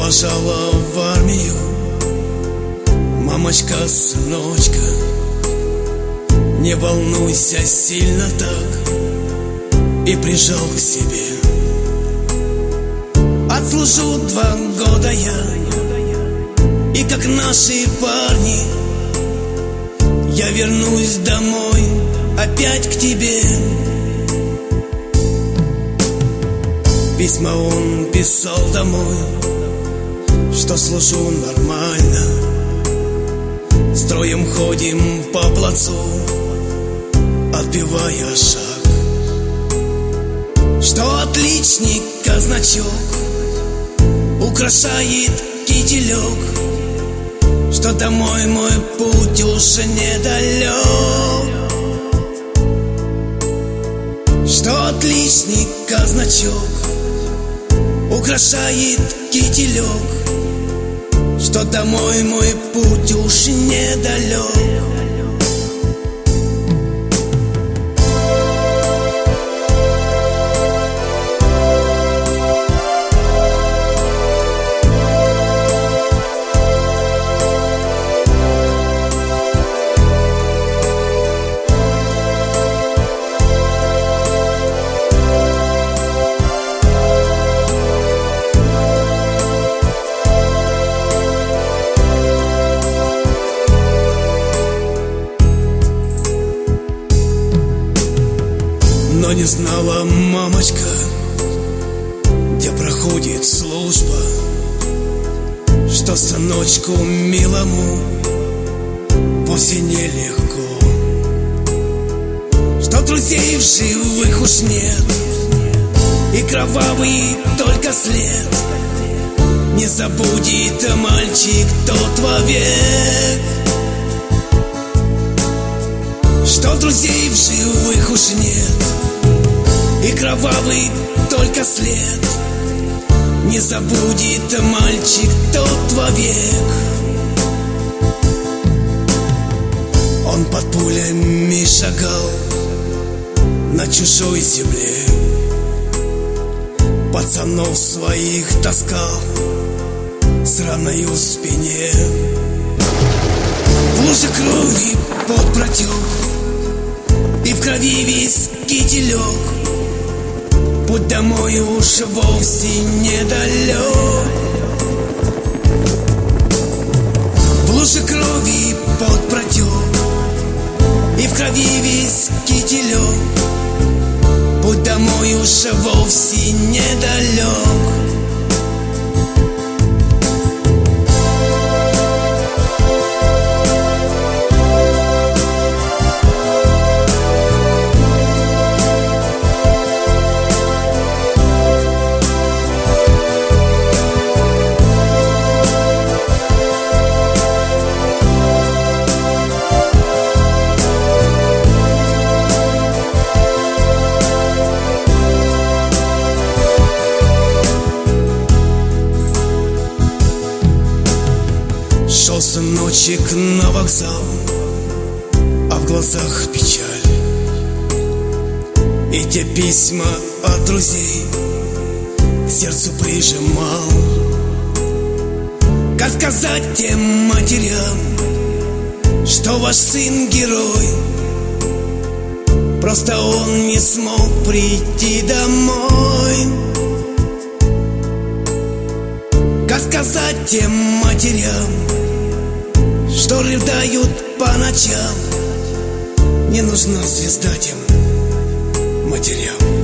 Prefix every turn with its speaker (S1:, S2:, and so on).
S1: побежала в армию мамочка, сыночка. Не волнуйся сильно так, и прижал к себе. Отслужу 2 года я, и как наши парни я вернусь домой опять к тебе. Письма он писал домой, что служу нормально, строем ходим по плацу, отбивая шаг, что отличника значок украшает кителек, что домой мой путь уже недалек, что отличника значок украшает кителек, что домой мой путь уж недалек. Но не знала мамочка, где проходит служба, что сыночку милому вовсе нелегко, что друзей в живых уж нет, и кровавый только след не забудет мальчик тот вовек, что друзей в живых уж нет, и кровавый только след не забудет мальчик тот вовек. Он под пулями шагал на чужой земле, пацанов своих таскал с раною в спине. В луже крови пот протек, и в крови весь кителек, путь домой уж вовсе недалек. В луже крови пот протек, и в крови весь кителек, путь домой уж вовсе недалек. Шел сыночек на вокзал, а в глазах печаль, и те письма от друзей к сердцу прижимал. Как сказать тем матерям, что ваш сын герой, просто он не смог прийти домой. Как сказать тем матерям, что рыдают по ночам, не нужна звезда тем матерям.